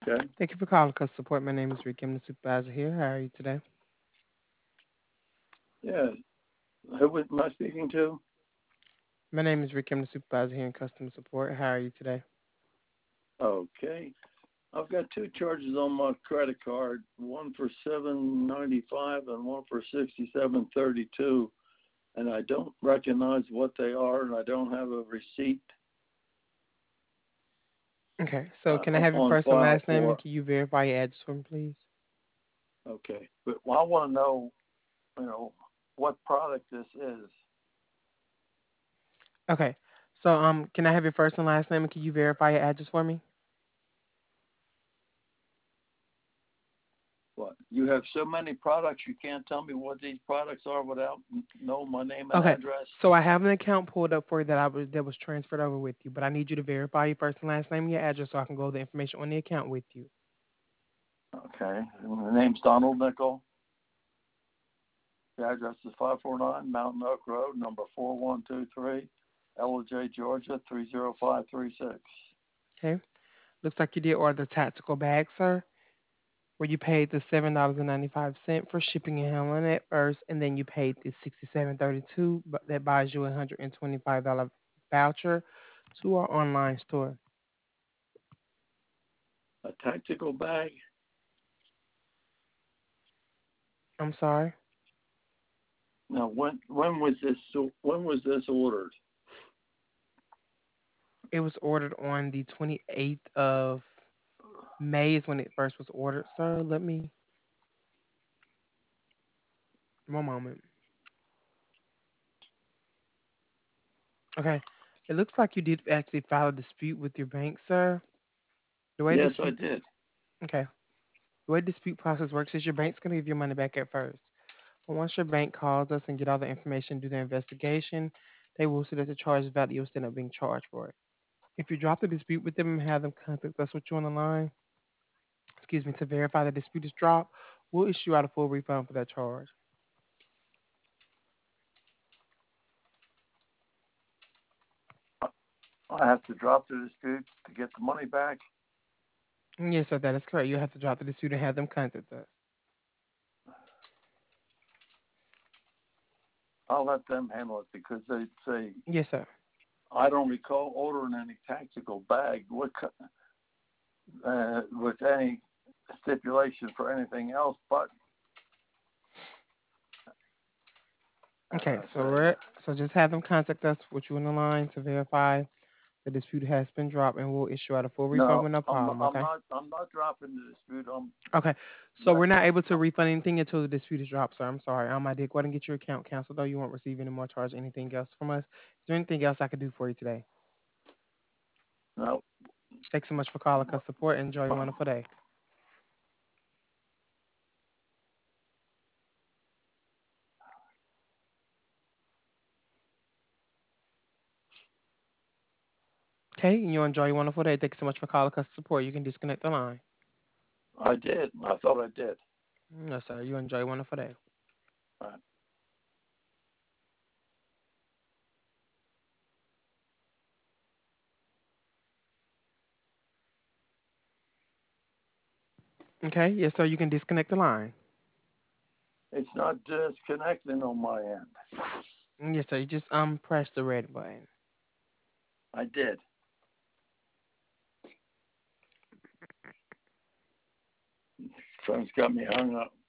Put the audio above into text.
Okay. Thank you for calling Customer Support. My name is Ricky. I'm the supervisor here. How are you today? Yeah. Who am I speaking to? My name is Ricky. I'm the supervisor here in Customer Support. How are you today? Okay. I've got two charges on my credit card, one for 7.95 and one for 67.32, and I don't recognize what they are, and I don't have a receipt Okay, so can I have your on first and file last name and for. can you verify your address for me, please? Okay, but I want to know, you know, what product this is. Okay, so can I have your first and last name and can you verify your address for me? What you have so many products, you can't tell me what these products are without knowing my name and Okay, address. so I have an account pulled up for you that was transferred over with you, but I need you to verify your first and last name and your address so I can go over the information on the account with you. Okay, and the name's Donald Nickel. The address is 549 Mountain Oak Road, number 4123, Ellijay, Georgia 30536. Okay, looks like you did order the tactical bag, sir, where you paid the $7.95 for shipping and handling at first, and then you paid the $67.32, but that buys you a $125 voucher to our online store. A tactical bag. I'm sorry. Now, when was this ordered? It was ordered on the 28th of May is when it first was ordered, sir. Let me one moment. Okay. It looks like you did actually file a dispute with your bank, sir. The way Yes, I dispute did. okay. The way dispute process works is your bank's gonna give your money back at first. But once your bank calls us and get all the information, do the investigation, they will see that the charge value will still not being charged for it. If you drop the dispute with them and have them contact us with you on the line, to verify the dispute is dropped, we'll issue out a full refund for that charge. I have to drop the dispute to get the money back. Yes, sir, that is correct. You have to drop the dispute and have them contact us. I'll let them handle it because they say Yes, sir. I don't recall ordering any tactical bag with any stipulation for anything else but. Okay, I so say so just have them contact us with you on the line to verify the dispute has been dropped, and we'll issue out a full refund no. with no I'm not. problem. I'm Okay. not. I'm not dropping the dispute. I'm Okay. So let. we're not able to refund anything until the dispute is dropped, sir. I'm sorry. I did go ahead and get your account canceled, though. You won't receive any more charge, anything else from us. Is there anything else I could do for you today? No. Thanks so much for calling us support. Enjoy your wonderful day. Okay, you enjoy your wonderful day. Thanks so much for calling us support. You can disconnect the line. I did. I thought I did. No, sir. You enjoy your wonderful day. Uh, Okay. Yes, sir. You can disconnect the line. it's not disconnecting on my end. Yes, sir. You just press the red button. I did. Phone's got me hung up.